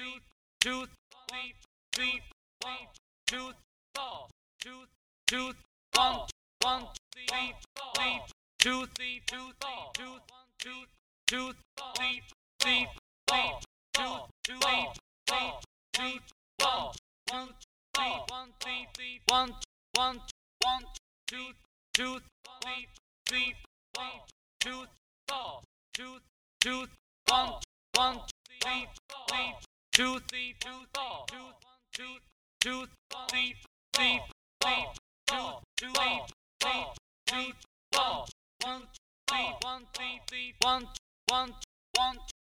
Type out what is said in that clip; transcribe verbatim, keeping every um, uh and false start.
two, three, three, one, two, four, two, two, one, one, three, three, two, three, two, four, two, two, two, three, three, four, two, two, eight, eight, two, four, one, three, one, three, three, one, one, one, two, two, three, three, one, two, four, two, two, one, one, three, three, two, three, two, four, two, two, two, three, three, three, two, two, eight, eight, two, four, one, three, one, three, three, one, one, one.